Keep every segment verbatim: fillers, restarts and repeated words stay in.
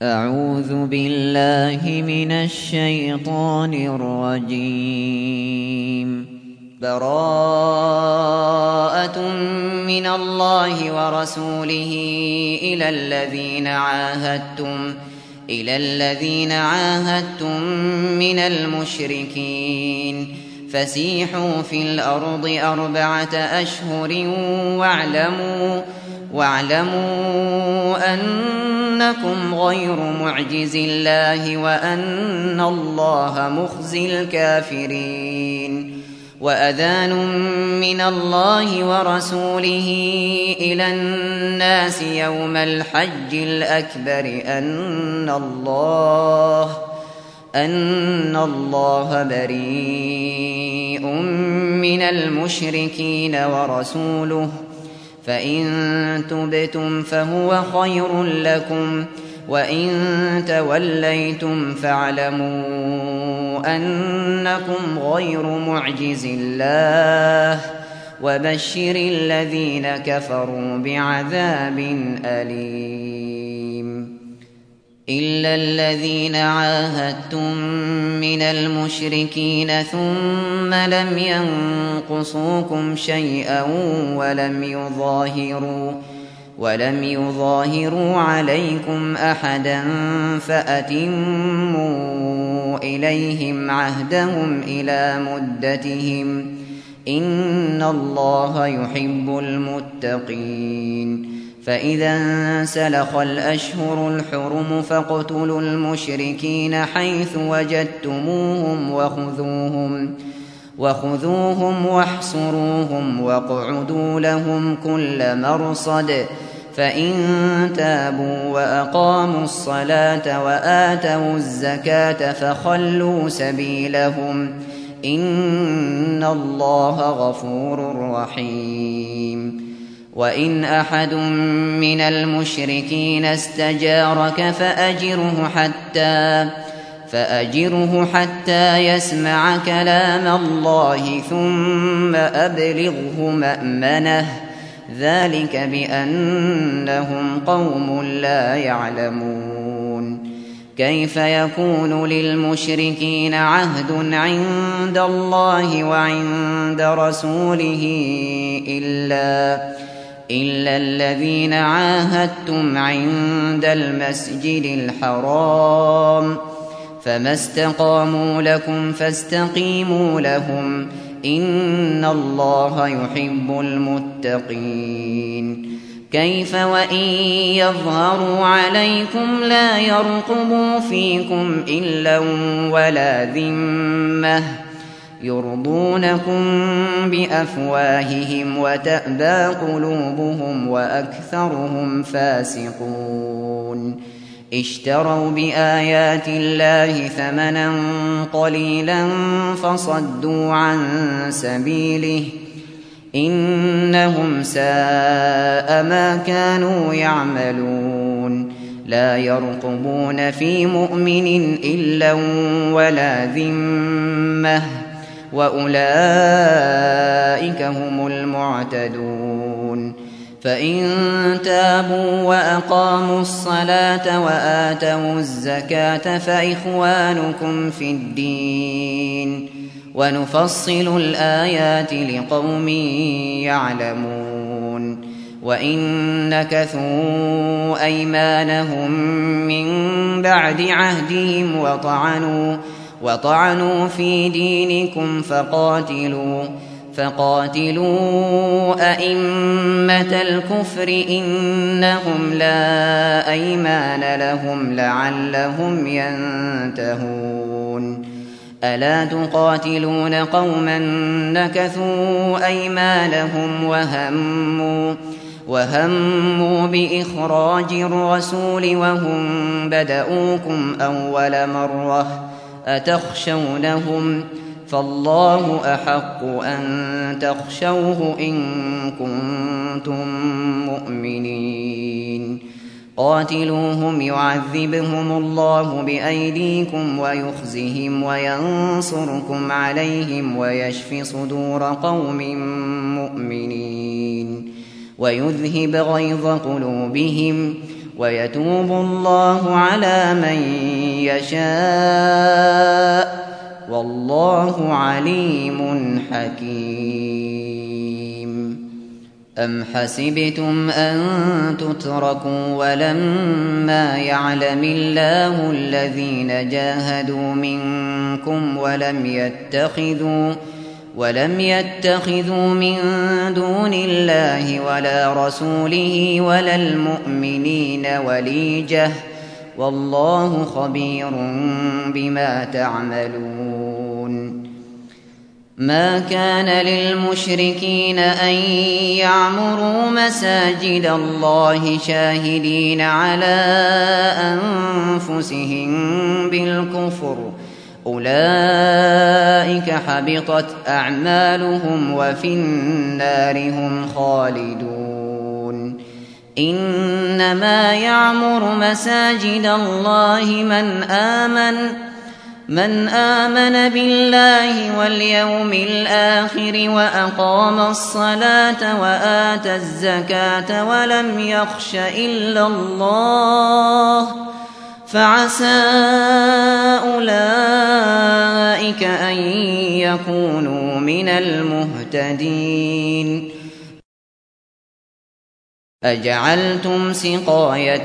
أعوذ بالله من الشيطان الرجيم. براءة من الله ورسوله إلى الذين عاهدتم إلى الذين عاهدتم من المشركين فسيحوا في الأرض أربعة أشهر واعلموا واعلموا أنكم غير معجز الله وأن الله مخزي الكافرين. وأذان من الله ورسوله إلى الناس يوم الحج الأكبر أن الله أن الله بريء من المشركين ورسوله فإن تبتم فهو خير لكم وإن توليتم فاعلموا أنكم غير معجز الله وبشر الذين كفروا بعذاب أليم. إلا الذين عاهدتم من المشركين ثم لم ينقصوكم شيئا ولم يظاهروا ولم يظاهروا عليكم أحدا فأتموا إليهم عهدهم إلى مدتهم إن الله يحب المتقين. فإذا انسلخ الأشهر الحرم فاقتلوا المشركين حيث وجدتموهم وخذوهم وخذوهم واحصروهم واقعدوا لهم كل مرصد فإن تابوا وأقاموا الصلاة وآتوا الزكاة فخلوا سبيلهم إن الله غفور رحيم. وإن أحد من المشركين استجارك فأجره حتى فأجره حتى يسمع كلام الله ثم أبلغه مأمنه ذلك بأنهم قوم لا يعلمون. كيف يكون للمشركين عهد عند الله وعند رسوله إلا إلا الذين عاهدتم عند المسجد الحرام فما استقاموا لكم فاستقيموا لهم إن الله يحب المتقين. كيف وإن يظهروا عليكم لا يرقبوا فيكم إلا ولا ذمة يرضونكم بأفواههم وتأبى قلوبهم وأكثرهم فاسقون. اشتروا بآيات الله ثمنا قليلا فصدوا عن سبيله إنهم ساء ما كانوا يعملون. لا يرقبون في مؤمن إلا ولا ذمة وأولئك هم المعتدون. فإن تابوا وأقاموا الصلاة وآتوا الزكاة فإخوانكم في الدين ونفصل الآيات لقوم يعلمون. وإن نكثوا أيمانهم من بعد عهدهم وطعنوا وطعنوا في دينكم فقاتلوا فقاتلوا أئمة الكفر إنهم لا أيمان لهم لعلهم ينتهون. ألا تقاتلون قوما نكثوا أيمانهم وهموا وهموا بإخراج الرسول وهم بدؤوكم أول مرة أتخشونهم فالله أحق أن تخشوه إن كنتم مؤمنين. قاتلوهم يعذبهم الله بأيديكم ويخزهم وينصركم عليهم ويشف صدور قوم مؤمنين ويذهب غيظ قلوبهم ويتوب الله على من يشاء والله عليم حكيم. أم حسبتم أن تتركوا ولما يعلم الله الذين جاهدوا منكم ولم يتخذوا ولم يتخذوا من دون الله ولا رسوله ولا المؤمنين وليجة والله خبير بما تعملون. ما كان للمشركين أن يعمروا مساجد الله شاهدين على أنفسهم بالكفر أولئك حبطت أعمالهم وفي النار هم خالدون. إنما يعمر مساجد الله من آمن من آمن بالله واليوم الآخر وأقام الصلاة وآتى الزكاة ولم يخش إلا الله فعسى أولئك أن يكونوا من المهتدين. أجعلتم سقاية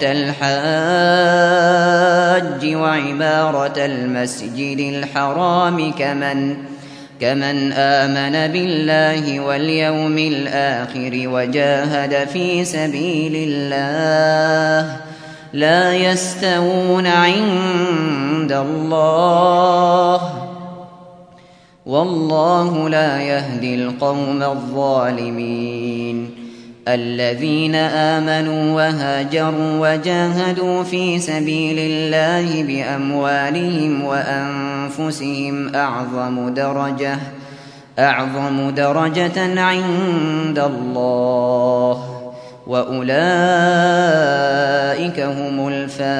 الحاج وعمارة المسجد الحرام كمن كمن آمن بالله واليوم الآخر وجاهد في سبيل الله لا يستوون عند الله والله لا يهدي القوم الظالمين. الذين آمنوا وهاجروا وجاهدوا في سبيل الله بأموالهم وأنفسهم أعظم درجة أعظم درجة عند الله وأولئك هم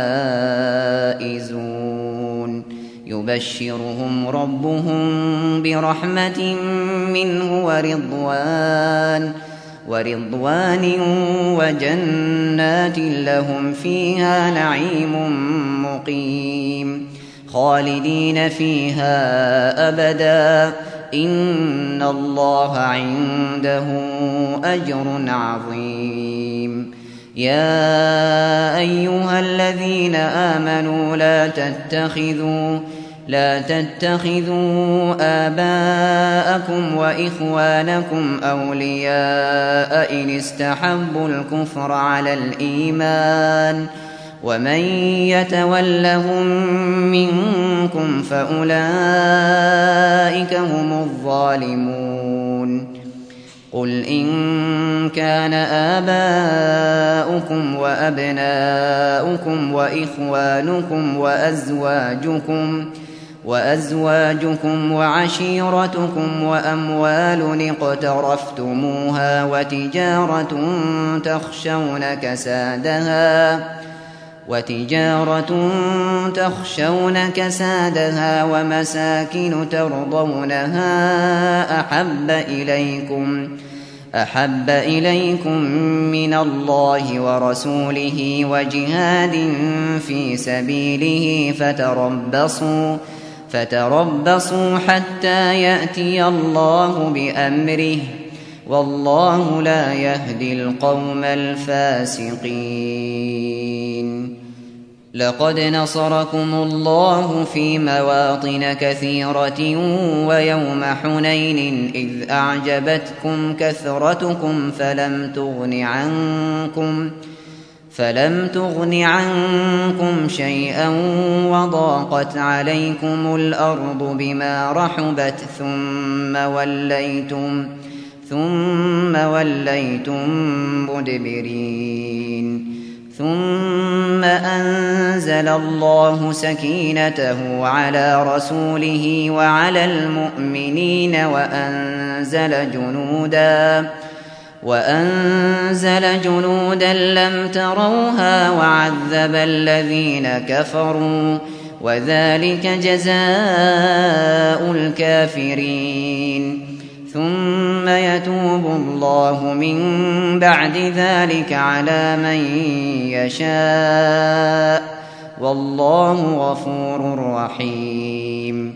الفائزون. يبشرهم ربهم برحمة منه ورضوان ورضوان وجنات لهم فيها نعيم مقيم خالدين فيها أبدا إن الله عنده أجر عظيم. يا أيها الذين آمنوا لا تتخذوا لا تتخذوا آباءكم وإخوانكم أولياء إن استحبوا الكفر على الإيمان ومن يتولهم منكم فأولئك هم الظالمون. قل إن كان آباؤكم وأبناؤكم وإخوانكم وأزواجكم وأزواجكم وعشيرتكم وأموال اقترفتموها وتجارة تخشون كسادها وتجارة تخشون كسادها ومساكن ترضونها أحب إليكم أحب إليكم من الله ورسوله وجهاد في سبيله فتربصوا فتربصوا حتى يأتي الله بأمره والله لا يهدي القوم الفاسقين. لقد نصركم الله في مواطن كثيرة ويوم حنين إذ أعجبتكم كثرتكم فلم تغن عنكم فلم تغن عنكم شيئا وضاقت عليكم الأرض بما رحبت ثم وليتم ثم وليتم مدبرين. ثم أنزل الله سكينته على رسوله وعلى المؤمنين وأنزل جنودا وأنزل جنودا لم تروها وعذب الذين كفروا وذلك جزاء الكافرين. ثم يتوب الله من بعد ذلك على من يشاء والله غفور رحيم.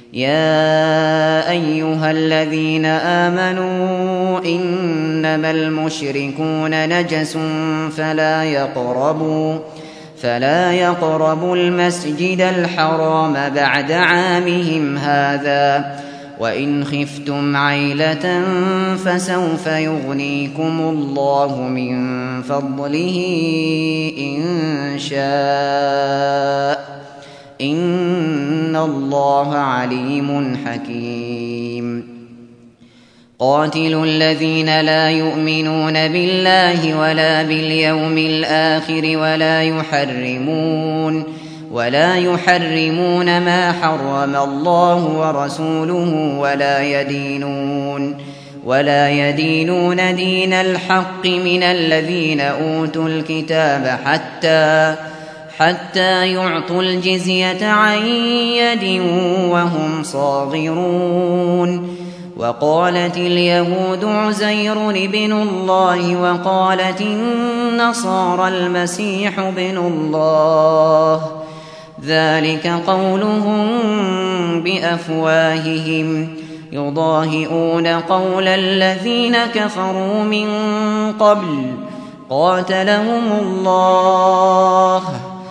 يا أيها الذين آمنوا إنما المشركون نجس فلا يقربوا فلا يقربوا المسجد الحرام بعد عامهم هذا وإن خفتم عيلة فسوف يغنيكم الله من فضله إن شاء إن الله عليم حكيم. قاتلوا الذين لا يؤمنون بالله ولا باليوم الآخر ولا يحرمون ولا يحرمون ما حرم الله ورسوله ولا يدينون ولا يدينون دين الحق من الذين أوتوا الكتاب حتى حتى يعطوا الجزية عن يد وهم صاغرون. وقالت اليهود عزير ابن الله وقالت النصارى المسيح ابن الله ذلك قولهم بأفواههم يضاهئون قول الذين كفروا من قبل قاتلهم الله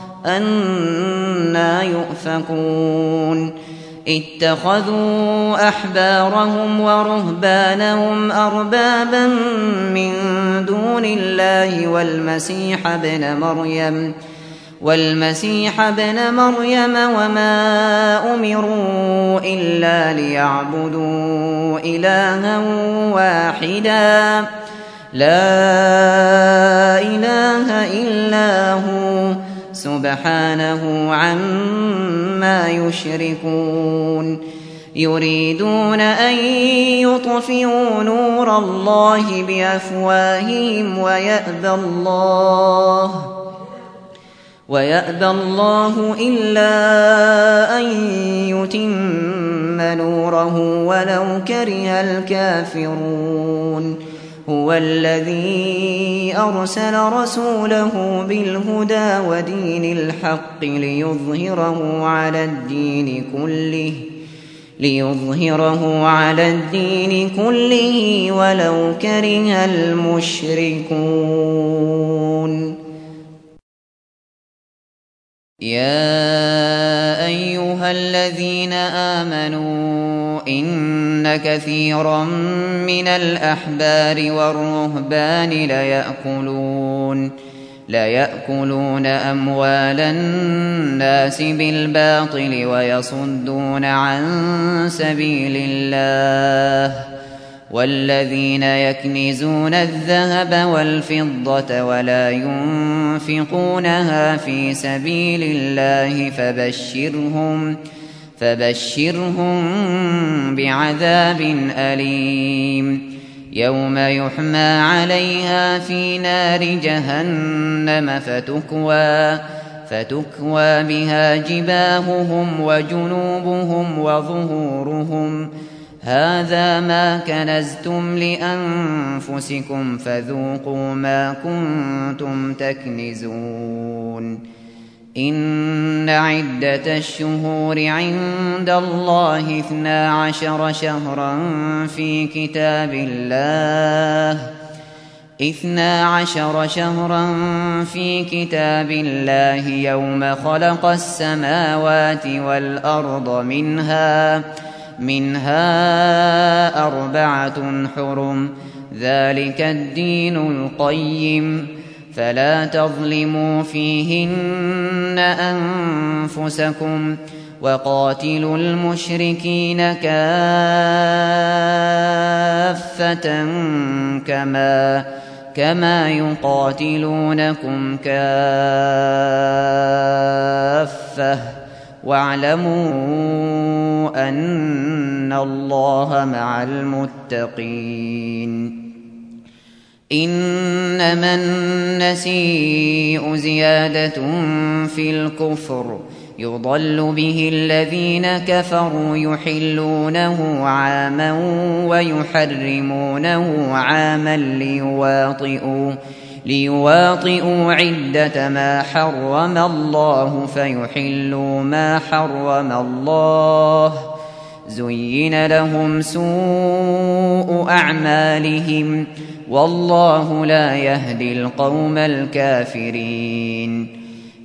أنى يؤفكون. اتخذوا أحبارهم ورهبانهم أربابا من دون الله والمسيح ابن مريم والمسيح ابن مريم وما أمروا إلا ليعبدوا إلها واحدا لا إله إلا هو سبحانه عما يشركون. يريدون أن يطفئوا نور الله بأفواههم ويأبى الله ويأبى الله إلا أن يتم نوره ولو كره الكافرون. هو الذي أرسل رسوله بالهدى ودين الحق ليظهره على الدين كله ليظهره على الدين كله ولو كره المشركون. يا أيها الذين آمنوا إن كثيرا من الأحبار والرهبان ليأكلون ليأكلون أموال الناس بالباطل ويصدون عن سبيل الله والذين يكنزون الذهب والفضة ولا ينفقونها في سبيل الله فبشرهم فبشرهم بعذاب أليم. يوم يحمى عليها في نار جهنم فتكوى فتكوى بها جباههم وجنوبهم وظهورهم هذا ما كنزتم لأنفسكم فذوقوا ما كنتم تكنزون. إن عدة الشهور عند الله اثنا عشر شهرا في كتاب الله اثنا عشر شهرا في كتاب الله يوم خلق السماوات والأرض منها منها أربعة حرم ذلك الدين القيم فلا تظلموا فيهن أنفسكم وقاتلوا المشركين كافة كما كما يقاتلونكم كافة واعلموا أن الله مع المتقين. إنما النسيء زيادة في الكفر يضل به الذين كفروا يحلونه عاما ويحرمونه عاما ليواطئوا, ليواطئوا عدة ما حرم الله فيحلوا ما حرم الله. زين لهم سوء أعمالهم والله لا يهدي القوم الكافرين.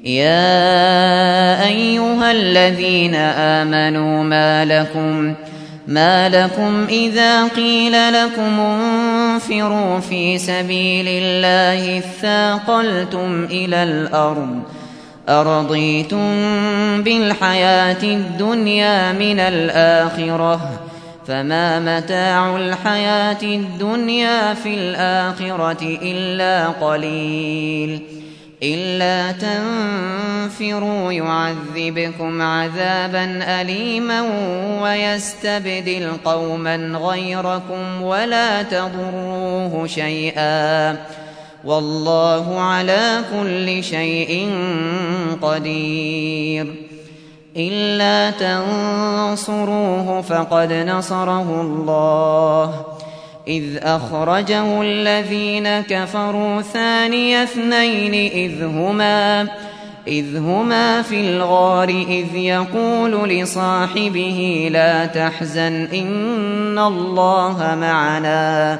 يا أيها الذين آمنوا ما لكم ما لكم إذا قيل لكم انفروا في سبيل الله اثاقلتم إلى الأرض أرضيتم بالحياة الدنيا من الآخرة فما متاع الحياة الدنيا في الآخرة إلا قليل. إلا تنفروا يعذبكم عذابا أليما ويستبدل قوما غيركم ولا تضروه شيئا والله على كل شيء قدير. إلا تنصروه فقد نصره الله إذ أخرجه الذين كفروا ثاني اثنين إذ هما, إذ هما في الغار إذ يقول لصاحبه لا تحزن إن الله معنا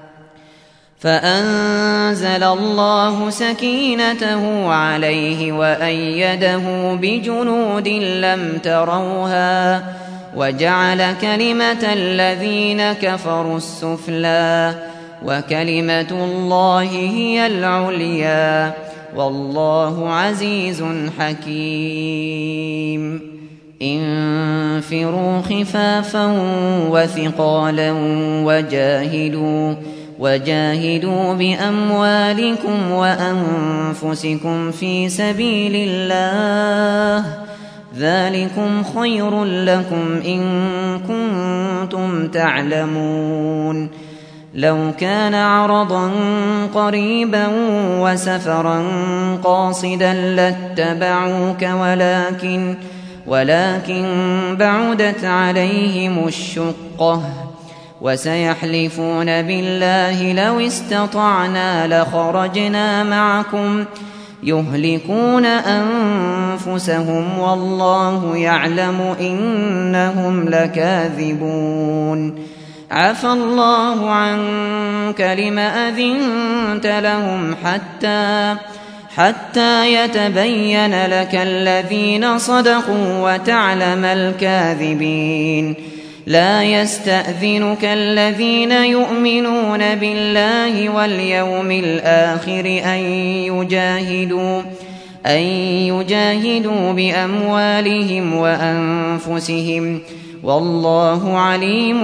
فأنزل الله سكينته عليه وأيده بجنود لم تروها وجعل كلمة الذين كفروا السفلى وكلمة الله هي العليا والله عزيز حكيم. انفروا خفافا وثقالا وجاهدوا وجاهدوا بأموالكم وأنفسكم في سبيل الله ذلكم خير لكم إن كنتم تعلمون. لو كان عرضا قريبا وسفرا قاصدا لاتبعوك ولكن, ولكن بعدت عليهم الشقة وسيحلفون بالله لو استطعنا لخرجنا معكم يهلكون أنفسهم والله يعلم إنهم لكاذبون. عفى الله عنك لم أذنت لهم حتى, حتى يتبين لك الذين صدقوا وتعلم الكاذبين. لا يستأذنك الذين يؤمنون بالله واليوم الآخر أن يجاهدوا, أن يجاهدوا بأموالهم وأنفسهم والله عليم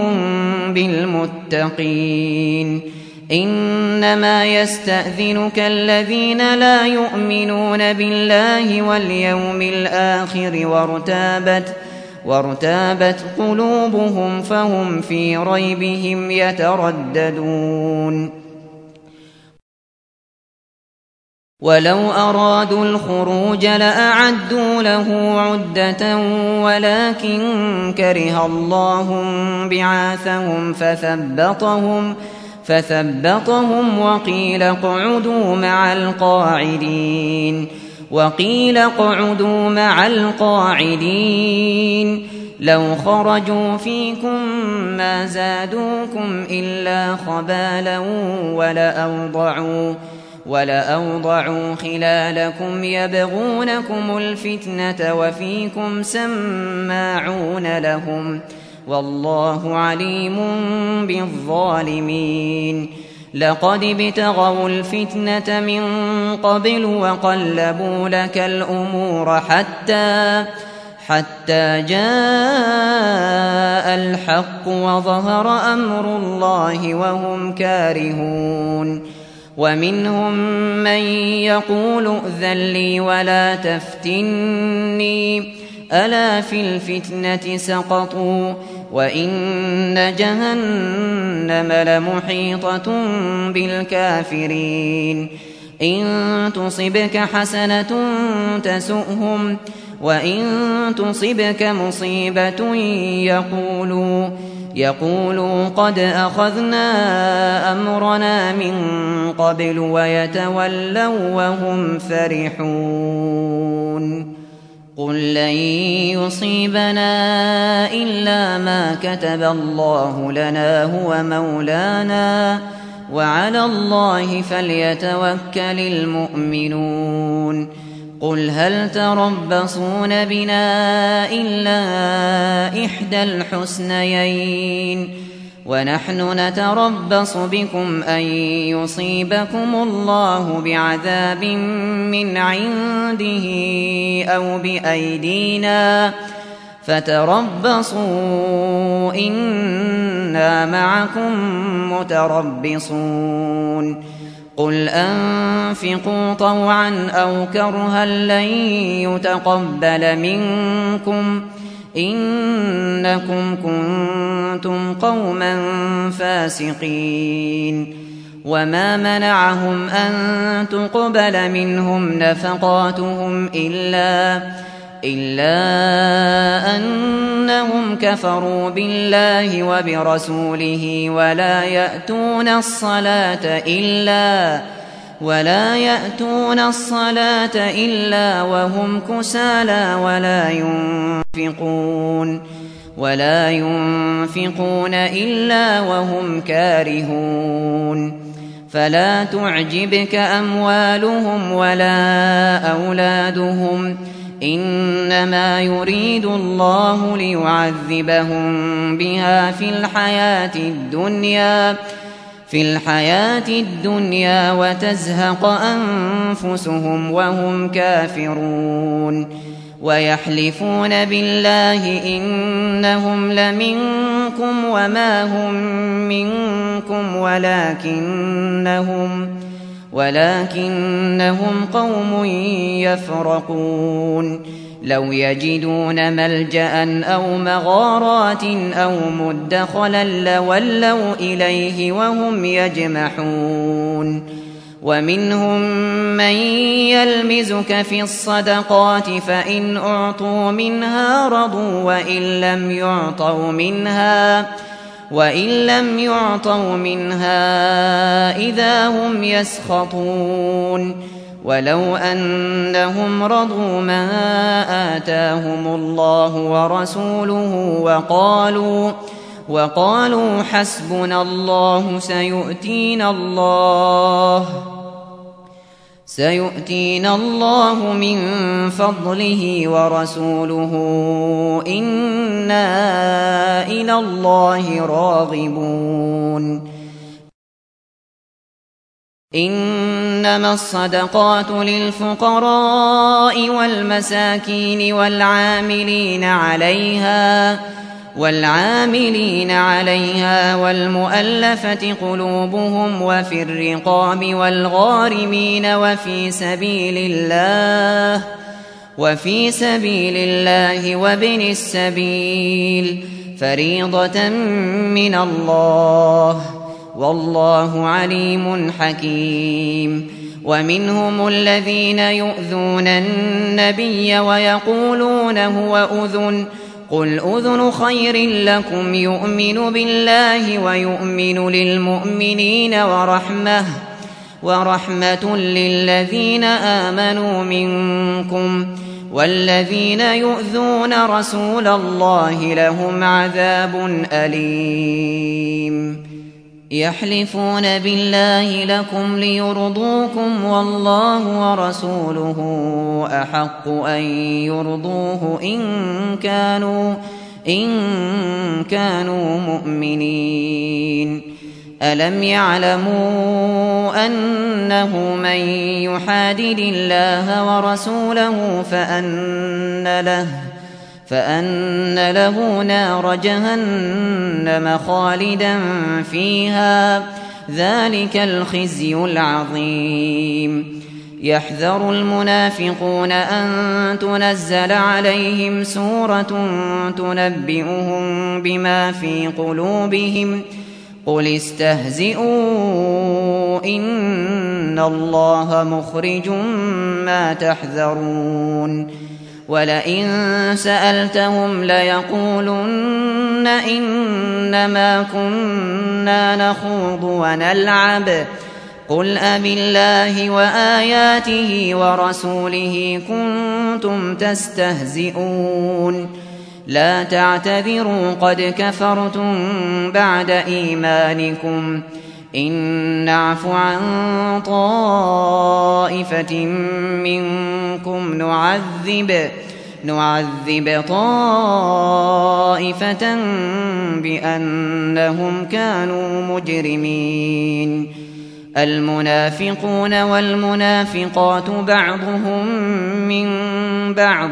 بالمتقين. إنما يستأذنك الذين لا يؤمنون بالله واليوم الآخر وارتابت وارتابت قلوبهم فهم في ريبهم يترددون. ولو أرادوا الخروج لأعدوا له عدة ولكن كره الله بعاثهم فثبطهم, فثبطهم وقيل اقعدوا مع القاعدين وقيل اقعدوا مع القاعدين. لو خرجوا فيكم ما زادوكم إلا خبالا ولأوضعوا, ولأوضعوا خلالكم يبغونكم الفتنة وفيكم سماعون لهم والله عليم بالظالمين. لقد ابتغوا الفتنة من قبل وقلبوا لك الأمور حتى, حتى جاء الحق وظهر أمر الله وهم كارهون. ومنهم من يقول ائذن لي ولا تفتني ألا في الفتنة سقطوا وإن جهنم لمحيطة بالكافرين إن تصبك حسنة تسؤهم وإن تصبك مصيبة يقولوا يقولوا قد أخذنا أمرنا من قبل ويتولوا وهم فرحون قل لن يصيبنا إلا ما كتب الله لنا هو مولانا وعلى الله فليتوكل المؤمنون قل هل تربصون بنا إلا إحدى الحسنيين ونحن نتربص بكم أن يصيبكم الله بعذاب من عنده أو بأيدينا فتربصوا إنا معكم متربصون قل أنفقوا طوعا أو كرها لن يتقبل منكم إنكم كنتم قوما فاسقين وما منعهم أن تقبل منهم نفقاتهم إلا إلا أنهم كفروا بالله وبرسوله ولا يأتون الصلاة إلا ولا يأتون الصلاة إلا وهم كسالى ولا ينفقون ولا ينفقون إلا وهم كارهون فلا تعجبك أموالهم ولا أولادهم إنما يريد الله ليعذبهم بها في الحياة الدنيا في الحياة الدنيا وتزهق أنفسهم وهم كافرون ويحلفون بالله إنهم لمنكم وما هم منكم ولكنهم ولكنهم قوم يفرقون لو يجدون ملجأ أو مغارات أو مدخلا لولوا إليه وهم يجمحون ومنهم من يلمزك في الصدقات فإن أعطوا منها رضوا وإن لم يعطوا منها وإن لم يعطوا منها إذا هم يسخطون ولو أنهم رضوا ما آتاهم الله ورسوله وقالوا وقالوا حسبنا الله سيؤتينا الله سيؤتينا الله من فضله ورسوله إنا إلى الله راغبون إنما الصدقات للفقراء والمساكين والعاملين عليها والعاملين عليها والمؤلفة قلوبهم وفي الرقاب والغارمين وفي سبيل الله وفي سبيل الله وابن السبيل فريضة من الله والله عليم حكيم ومنهم الذين يؤذون النبي ويقولون هو أذن قل أذن خير لكم يؤمن بالله ويؤمن للمؤمنين ورحمة ورحمة للذين آمنوا منكم والذين يؤذون رسول الله لهم عذاب أليم يحلفون بالله لكم ليرضوكم والله ورسوله أحق أن يرضوه إن كانوا إن كانوا مؤمنين ألم يعلموا أنه من يحادد الله ورسوله فأن له فأن له نار جهنم خالدا فيها ذلك الخزي العظيم يحذر المنافقون أن تنزل عليهم سورة تنبئهم بما في قلوبهم قل استهزئوا إن الله مخرج ما تحذرون ولئن سألتهم ليقولن إنما كنا نخوض ونلعب قل أبالله وآياته ورسوله كنتم تستهزئون لا تعتذروا قد كفرتم بعد إيمانكم إن نعف عن طائفة منكم نعذب نعذب طائفة بأنهم كانوا مجرمين المنافقون والمنافقات بعضهم من بعض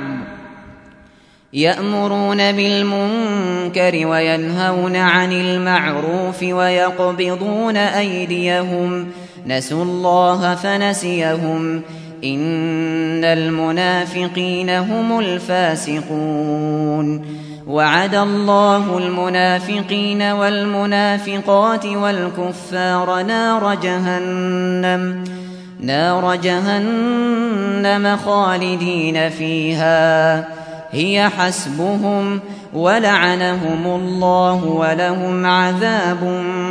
يأمرون بالمنكر وينهون عن المعروف ويقبضون أيديهم نسوا الله فنسيهم إن المنافقين هم الفاسقون وعد الله المنافقين والمنافقات والكفار نار جهنم نار جهنم خالدين فيها هي حسبهم ولعنهم الله ولهم عذاب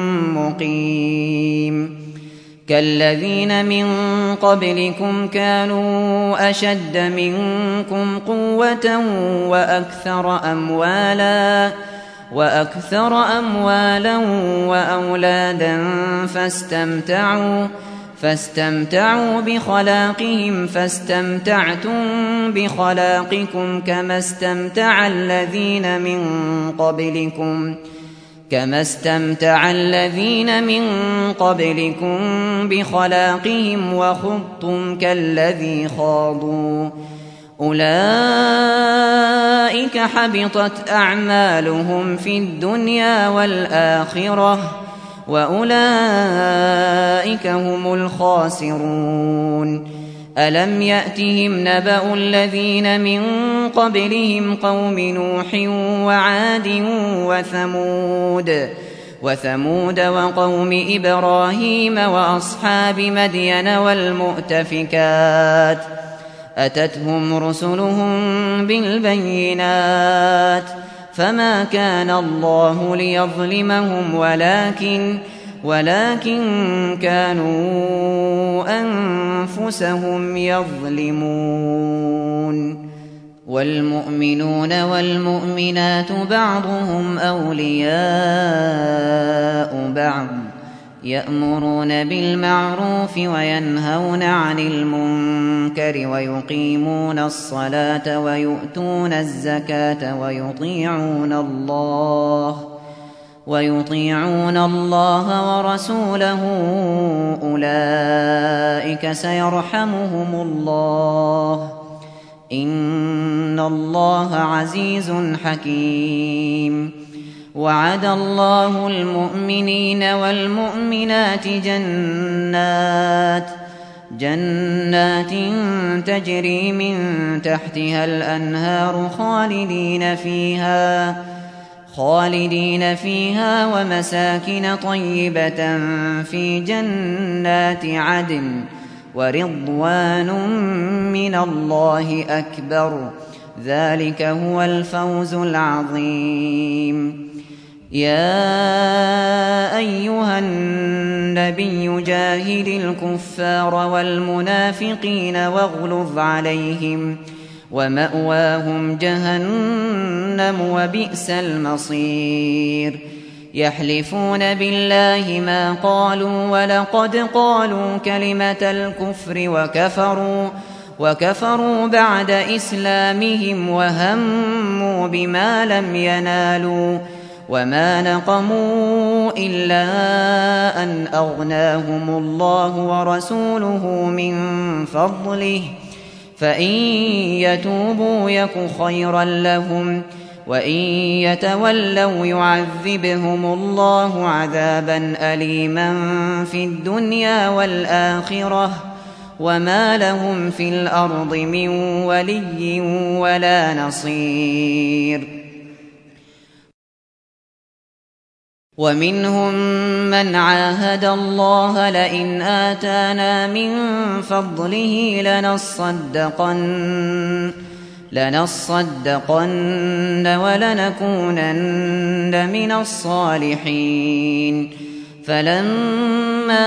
مقيم كالذين من قبلكم كانوا أشد منكم قوة وأكثر أموالا وأكثر أموالا وأولادا فاستمتعوا فاستمتعوا بخلاقهم فاستمتعتم بخلاقكم كما استمتع الذين من قبلكم كما استمتع الذين من قبلكم بخلاقهم وخضتم كالذي خاضوا أولئك حبطت أعمالهم في الدنيا والآخرة وأولئك هم الخاسرون ألم يأتهم نبأ الذين من قبلهم قوم نوح وعاد وثمود وثمود وقوم إبراهيم وأصحاب مدين والمؤتفكات أتتهم رسلهم بالبينات فما كان الله ليظلمهم ولكن ولكن كانوا أنفسهم يظلمون والمؤمنون والمؤمنات بعضهم أولياء بعض يأمرون بالمعروف وينهون عن المنكر ويقيمون الصلاة ويؤتون الزكاة ويطيعون الله ويطيعون الله ورسوله أولئك سيرحمهم الله إن الله عزيز حكيم وعد الله المؤمنين والمؤمنات جنات جنات تجري من تحتها الأنهار خالدين فيها خالدين فيها ومساكن طيبة في جنات عدن ورضوان من الله أكبر ذلك هو الفوز العظيم يا أيها النبي جاهد الكفار والمنافقين واغلظ عليهم ومأواهم جهنم وبئس المصير يحلفون بالله ما قالوا ولقد قالوا كلمة الكفر وكفروا وكفروا بعد إسلامهم وهموا بما لم ينالوا وما نقموا إلا أن أغناهم الله ورسوله من فضله فإن يتوبوا يك خيرا لهم وإن يتولوا يعذبهم الله عذابا أليما في الدنيا والآخرة وما لهم في الأرض من ولي ولا نصير. ومنهم من عاهد الله لئن آتانا من فضله لنصدقن لنصدقن ولنكونن من الصالحين. فلما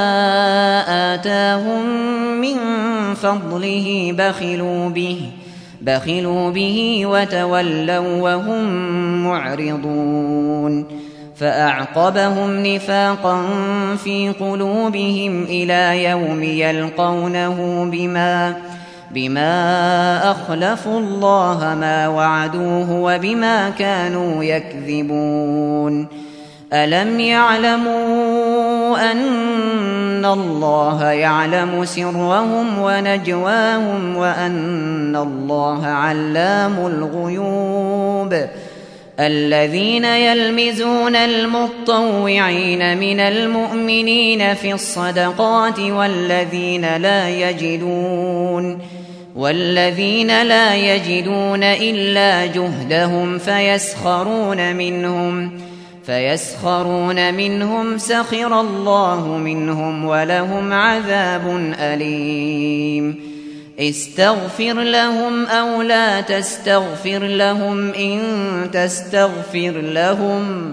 آتاهم من فضله بخلوا به بخلوا به وتولوا وهم معرضون. فأعقبهم نفاقا في قلوبهم إلى يوم يلقونه بما بما أخلفوا الله ما وعدوه وبما كانوا يكذبون. ألم يعلموا أن الله يعلم سرهم ونجواهم وأن الله علام الغيوب. الذين يلمزون المطوعين من المؤمنين في الصدقات والذين لا يجدون والذين لا يجدون إلا جهدهم فيسخرون منهم فيسخرون منهم سخر الله منهم ولهم عذاب أليم. استغفر لهم أو لا تستغفر لهم إن تستغفر لهم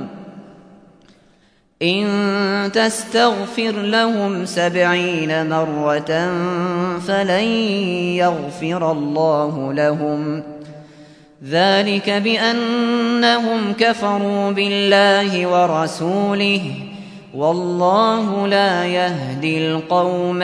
إن تستغفر لهم سبعين مرة فلن يغفر الله لهم. ذلك بأنهم كفروا بالله ورسوله والله لا يهدي القوم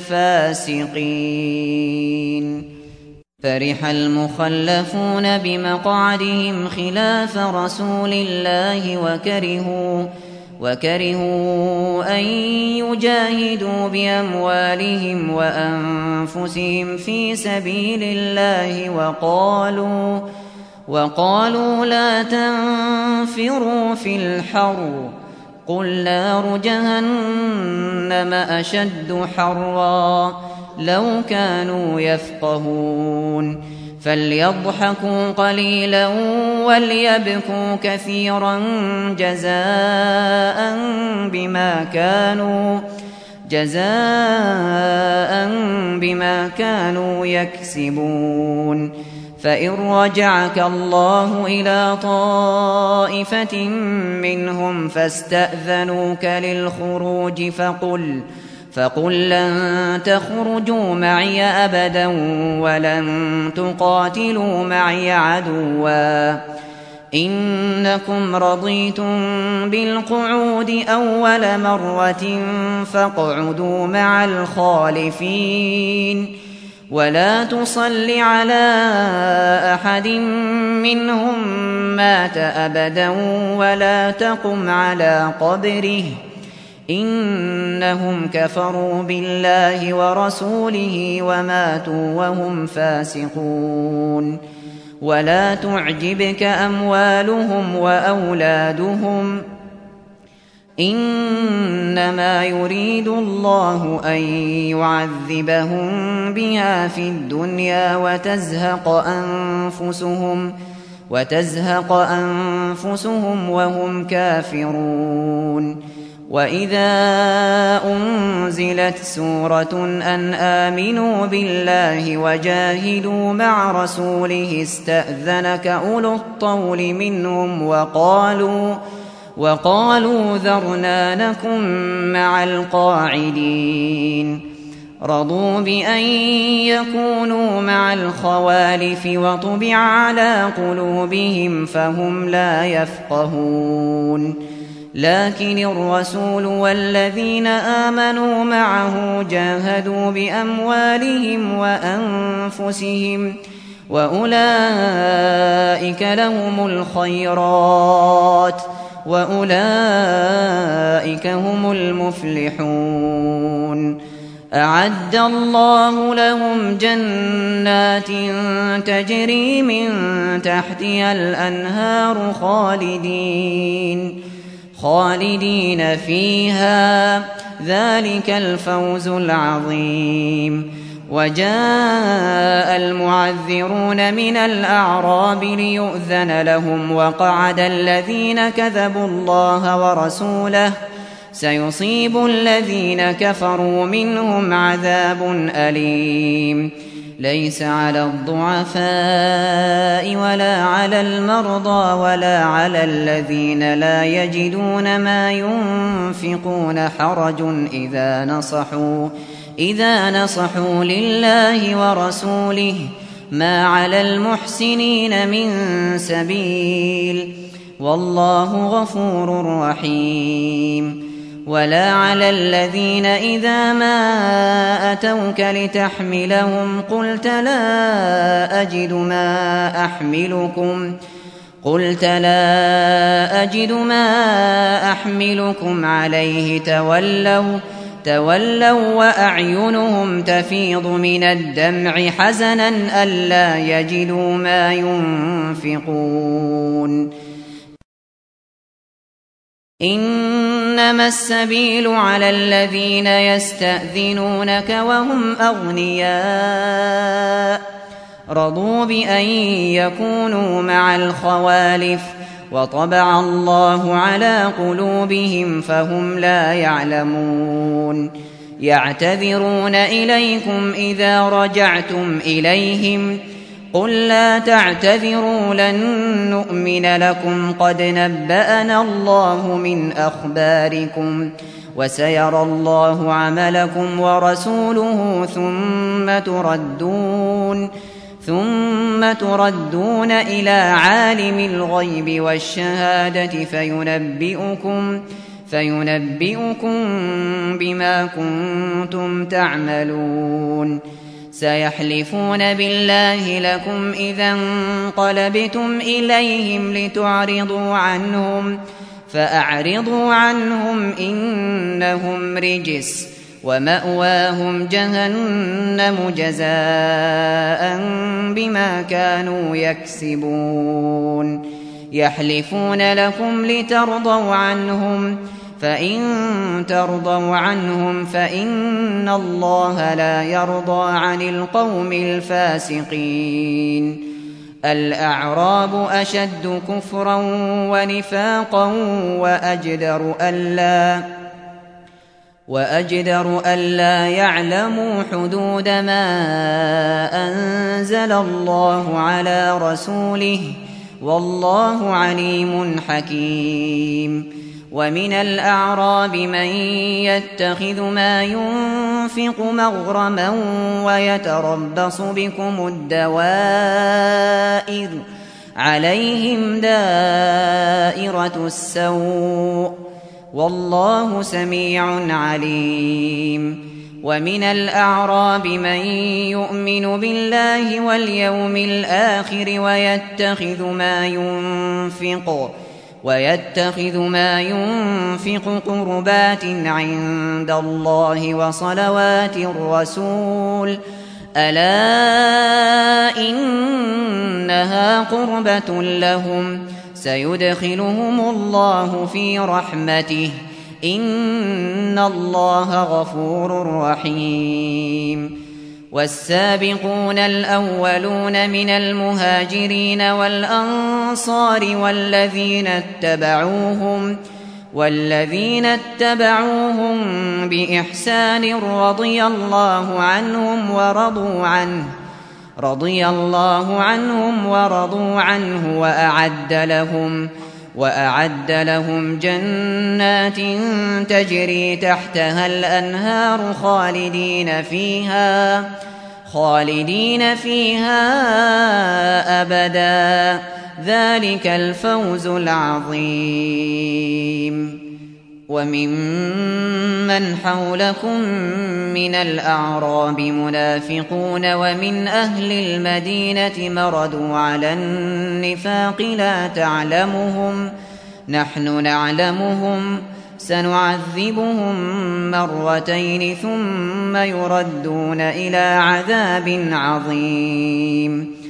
الفاسقين. فرح المخلفون بمقعدهم خلاف رسول الله وكرهوا وكرهوا أن يجاهدوا بأموالهم وأنفسهم في سبيل الله وقالوا وقالوا لا تنفروا في الحر قل نار جهنم أشد حرا لو كانوا يفقهون. فليضحكوا قليلا وليبكوا كثيرا جزاء بما كانوا جزاء بما كانوا يكسبون. فإن رجعك الله إلى طائفة منهم فاستأذنوك للخروج فقل فقل لن تخرجوا معي أبدا ولن تقاتلوا معي عدوا إنكم رضيتم بالقعود أول مرة فاقعدوا مع الخالفين. ولا تصل على أحد منهم مات أبدا ولا تقم على قبره إنهم كفروا بالله ورسوله وماتوا وهم فاسقون. ولا تعجبك أموالهم وأولادهم إنما يريد الله أن يعذبهم بها في الدنيا وتزهق أنفسهم وتزهق أنفسهم وهم كافرون. وإذا أنزلت سورة أن آمنوا بالله وجاهدوا مع رسوله استأذنك أولو الطول منهم وقالوا وقالوا ذرنا نكن مع القاعدين. رضوا بأن يكونوا مع الخوالف وطبع على قلوبهم فهم لا يفقهون. لكن الرسول والذين آمنوا معه جاهدوا بأموالهم وأنفسهم وأولئك لهم الخيرات وأولئك هم المفلحون. أعد الله لهم جنات تجري من تحتها الأنهار خالدين خالدين فيها ذلك الفوز العظيم. وجاء المعذرون من الأعراب ليؤذن لهم وقعد الذين كذبوا الله ورسوله سيصيب الذين كفروا منهم عذاب أليم. ليس على الضعفاء ولا على المرضى ولا على الذين لا يجدون ما ينفقون حرج إذا نصحوا إذا نصحوا لله ورسوله ما على المحسنين من سبيل والله غفور رحيم. ولا على الذين إذا ما أتوك لتحملهم قلت لا أجد ما أحملكم قلت لا أجد ما أحملكم عليه تولوا تولوا وأعينهم تفيض من الدمع حزنا ألا يجدوا ما ينفقون. إنما السبيل على الذين يستأذنونك وهم أغنياء رضوا بأن يكونوا مع الخوالف وطبع الله على قلوبهم فهم لا يعلمون. يعتذرون إليكم إذا رجعتم إليهم قل لا تعتذروا لن نؤمن لكم قد نبأنا الله من أخباركم وسيرى الله عملكم ورسوله ثم تردون ثم تردون إلى عالم الغيب والشهادة فينبئكم فينبئكم بما كنتم تعملون. سيحلفون بالله لكم إذا انقلبتم إليهم لتعرضوا عنهم فأعرضوا عنهم إنهم رجس ومأواهم جهنم جزاء بما كانوا يكسبون. يحلفون لكم لترضوا عنهم فإن ترضوا عنهم فإن الله لا يرضى عن القوم الفاسقين. الأعراب أشد كفرا ونفاقا وأجدر ألا وأجدر ألا يعلموا حدود ما أنزل الله على رسوله والله عليم حكيم. ومن الأعراب من يتخذ ما ينفق مغرما ويتربص بكم الدوائر عليهم دائرة السوء والله سميع عليم. ومن الأعراب من يؤمن بالله واليوم الآخر ويتخذ ما ينفق ويتخذ ما ينفق قربات عند الله وصلوات الرسول ألا إنها قربة لهم سيدخلهم الله في رحمته إن الله غفور رحيم. والسابقون الأولون من المهاجرين والأنصار والذين اتبعوهم والذين اتبعوهم بإحسان رضي الله عنهم ورضوا عنه رضي الله عنهم ورضوا عنه وأعد لهم وأعد لهم جنات تجري تحتها الأنهار خالدين فيها خالدين فيها أبدا ذلك الفوز العظيم. وممن حولكم من الأعراب منافقون ومن أهل المدينة مردوا على النفاق لا تعلمهم نحن نعلمهم سنعذبهم مرتين ثم يردون إلى عذاب عظيم.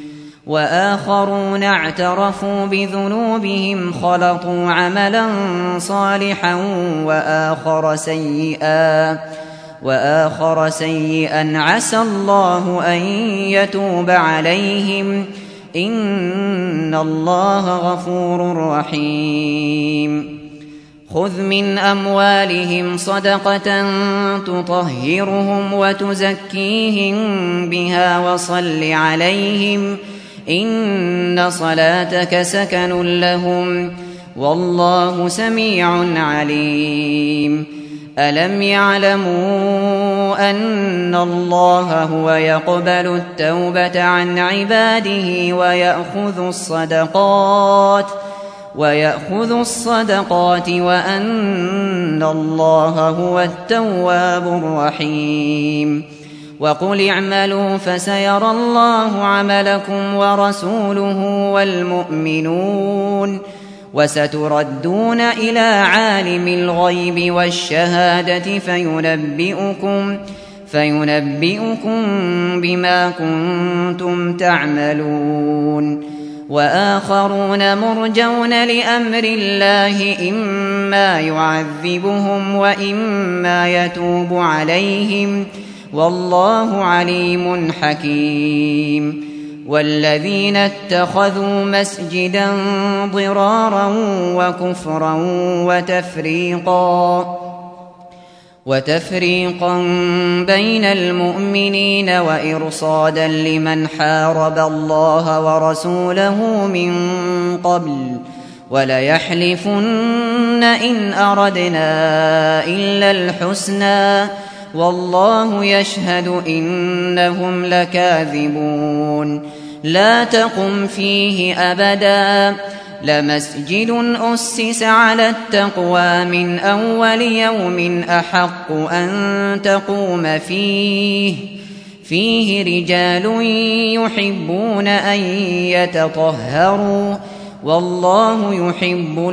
وآخرون اعترفوا بذنوبهم خلطوا عملا صالحا وآخر سيئا وآخر سيئا عسى الله أن يتوب عليهم إن الله غفور رحيم خذ من أموالهم صدقة تطهرهم وتزكيهم بها وصل عليهم إن صلاتك سكن لهم والله سميع عليم ألم يعلموا أن الله هو يقبل التوبة عن عباده ويأخذ الصدقات ويأخذ الصدقات وأن الله هو التواب الرحيم وقل اعملوا فسيرى الله عملكم ورسوله والمؤمنون وستردون إلى عالم الغيب والشهادة فينبئكم فينبئكم بما كنتم تعملون وآخرون مرجون لأمر الله إما يعذبهم وإما يتوب عليهم والله عليم حكيم والذين اتخذوا مسجدا ضرارا وكفرا وتفريقا وتفريقا بين المؤمنين وإرصادا لمن حارب الله ورسوله من قبل وليحلفن إن أردنا إلا الحسنى والله يشهد إنهم لكاذبون لا تقم فيه أبدا لمسجد أسس على التقوى من أول يوم أحق أن تقوم فيه فيه رجال يحبون أن يتطهروا والله يحب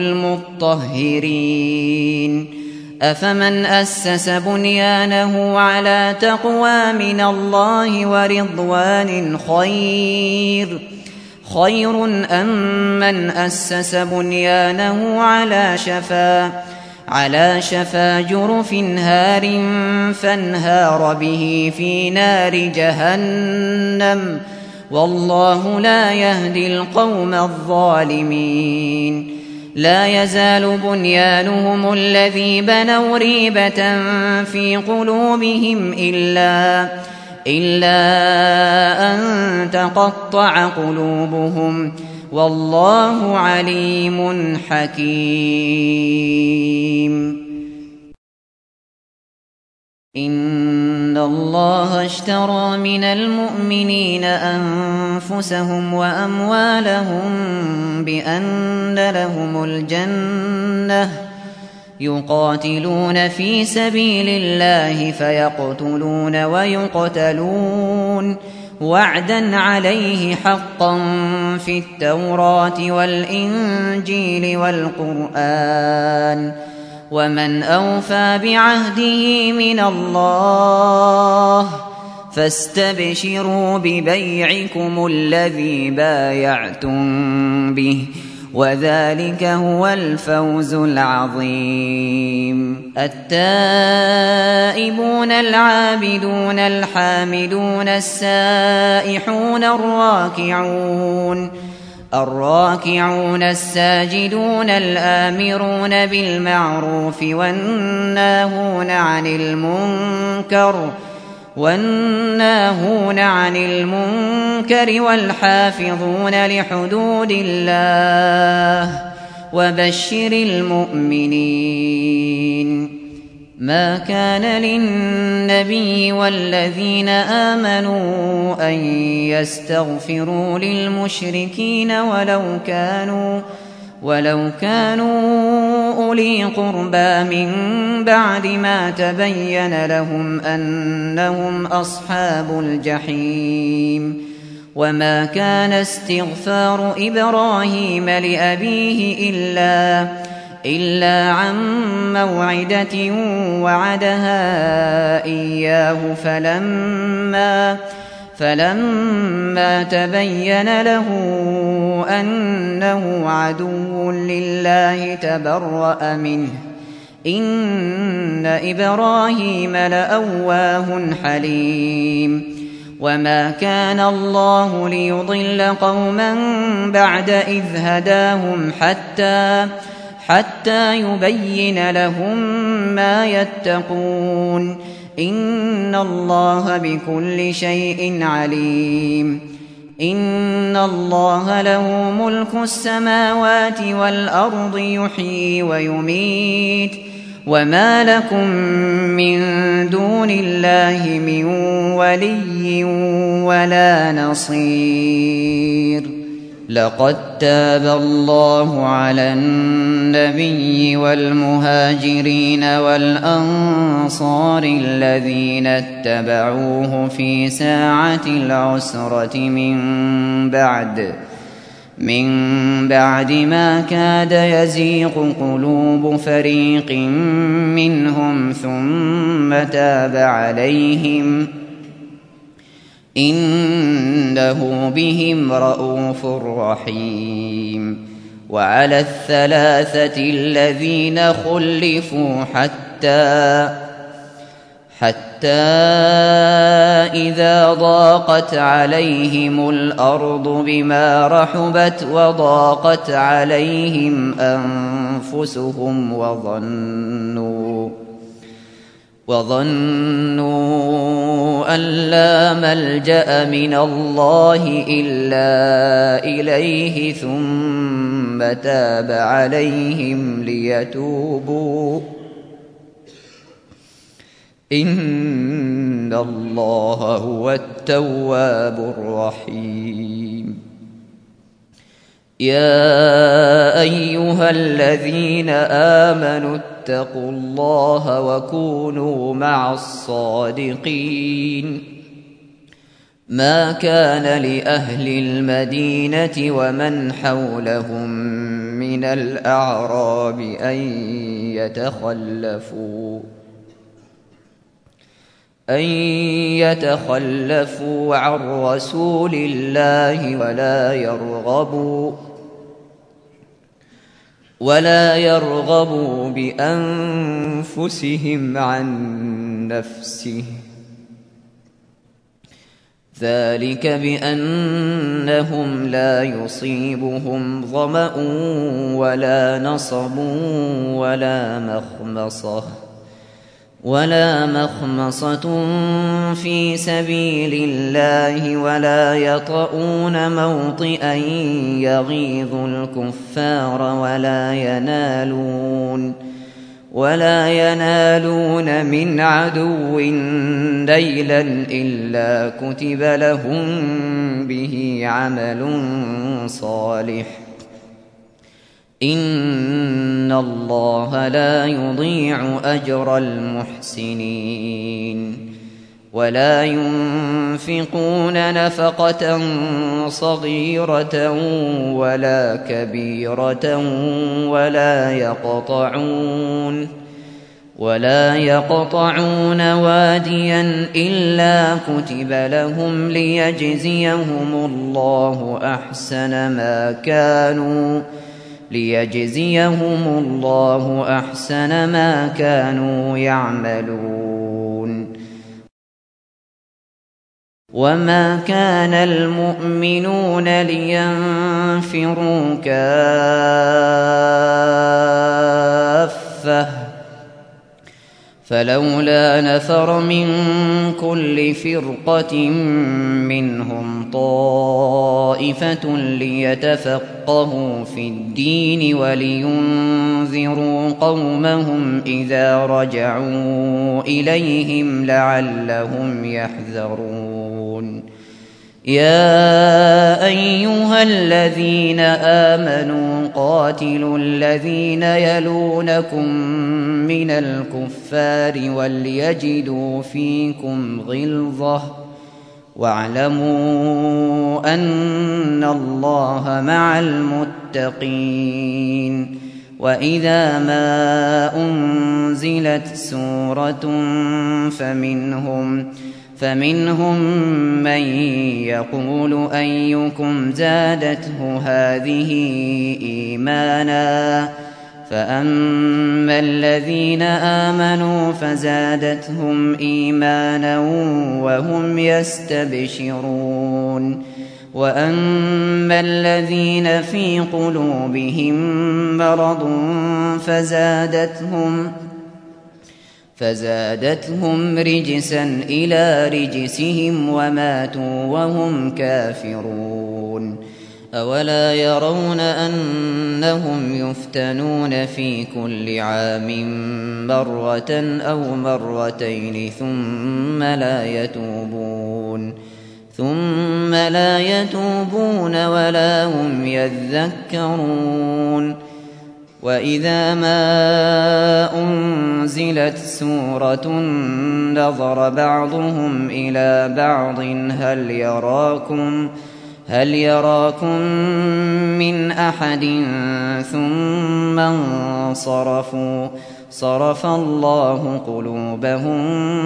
المطهرين أفمن أسس بنيانه على تقوى من الله ورضوان خير خير أم من أسس بنيانه على شفا على شفا جرف هار فانهار به في نار جهنم والله لا يهدي القوم الظالمين لا يزال بنيانهم الذي بنوا ريبة في قلوبهم إلا إلا أن تقطع قلوبهم والله عليم حكيم إن الله اشترى من المؤمنين أنفسهم وأموالهم بأن لهم الجنة يقاتلون في سبيل الله فيقتلون ويقتلون وعدا عليه حقا في التوراة والإنجيل والقرآن ومن أوفى بعهده من الله فاستبشروا ببيعكم الذي بايعتم به وذلك هو الفوز العظيم التائبون العابدون الحامدون السائحون الراكعون الراكعون الساجدون الآمرون بالمعروف والناهون عن المنكر والناهون عن المنكر والحافظون لحدود الله وبشر المؤمنين ما كان للنبي والذين آمنوا أن يستغفروا للمشركين ولو كانوا ولو كانوا أولي قربى من بعد ما تبين لهم أنهم أصحاب الجحيم وما كان استغفار إبراهيم لأبيه إلا إلا عن موعدة وعدها إياه فلما فلما تبين له أنه عدو لله تبرأ منه إن إبراهيم لأواه حليم وما كان الله ليضل قوما بعد إذ هداهم حتى حتى يبين لهم ما يتقون إن الله بكل شيء عليم إن الله له ملك السماوات والأرض يحيي ويميت وما لكم من دون الله من ولي ولا نصير لقد تاب الله على النبي والمهاجرين والأنصار الذين اتبعوه في ساعة العسرة من بعد من بعد ما كاد يزيغ قلوب فريق منهم ثم تاب عليهم إنه بهم رءوف رحيم وعلى الثلاثة الذين خلفوا حتى حتى إذا ضاقت عليهم الأرض بما رحبت وضاقت عليهم أنفسهم وظنوا وظنوا أن لا ملجأ من الله إلا إليه ثم تاب عليهم ليتوبوا إن الله هو التواب الرحيم يا أيها الذين آمنوا اتقوا الله وكونوا مع الصادقين ما كان لأهل المدينة ومن حولهم من الأعراب أن يتخلفوا أن يتخلفوا عن رسول الله ولا يرغبوا ولا يرغبوا بأنفسهم عن نفسه ذلك بأنهم لا يصيبهم ظمأ ولا نصب ولا مخمصة ولا مخمصة في سبيل الله ولا يطؤون موطئا يغيظ الكفار ولا ينالون ولا ينالون من عدو نيلا إلا كتب لهم به عمل صالح إن الله لا يضيع أجر المحسنين ولا ينفقون نفقة صغيرة ولا كبيرة ولا يقطعون ولا يقطعون واديا إلا كتب لهم ليجزيهم الله أحسن ما كانوا ليجزيهم الله أحسن ما كانوا يعملون وما كان المؤمنون لينفروا كافة فلولا نفر من كل فرقة منهم طائفة ليتفقهوا في الدين ولينذروا قومهم إذا رجعوا إليهم لعلهم يحذرون يا أيها الذين آمنوا قاتلوا الذين يلونكم من الكفار وليجدوا فيكم غلظة واعلموا أن الله مع المتقين وإذا ما أنزلت سورة فمنهم فمنهم من يقول أيكم زادته هذه إيمانا فأما الذين آمنوا فزادتهم إيمانا وهم يستبشرون وأما الذين في قلوبهم مرض فزادتهم فزادتهم رجسا إلى رجسهم وماتوا وهم كافرون أولا يرون أنهم يفتنون في كل عام مرة أو مرتين ثم لا يتوبون ثم لا يتوبون ولا هم يذكرون وإذا ما أنزلت سورة نظر بعضهم إلى بعض هل يراكم هل يراكم من أحد ثم انصرفوا صرف الله قلوبهم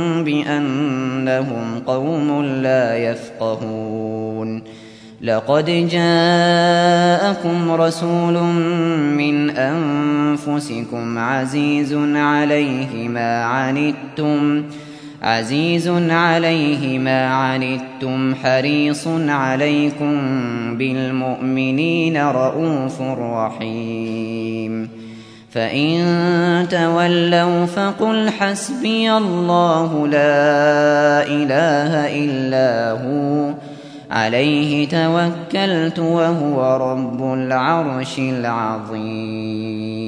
بأنهم قوم لا يفقهون لقد جاءكم رسول من أنفسكم عزيز عليه ما عنتم عزيز عليه ما عنتم حريص عليكم بالمؤمنين رءوف رحيم فإن تولوا فقل حسبي الله لا إله إلا هو عليه توكلت وهو رب العرش العظيم